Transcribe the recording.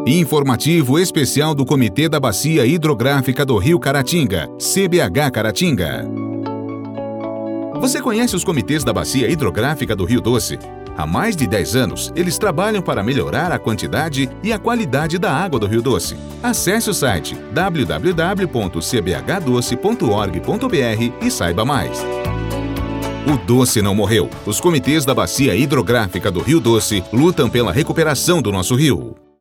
Informativo especial do Comitê da Bacia Hidrográfica do Rio Caratinga, CBH Caratinga. Você conhece os comitês da Bacia Hidrográfica do Rio Doce? Há mais de 10 anos, eles trabalham para melhorar a quantidade e a qualidade da água do Rio Doce. Acesse o site www.cbhdoce.org.br e saiba mais. O doce não morreu. Os comitês da Bacia Hidrográfica do Rio Doce lutam pela recuperação do nosso rio.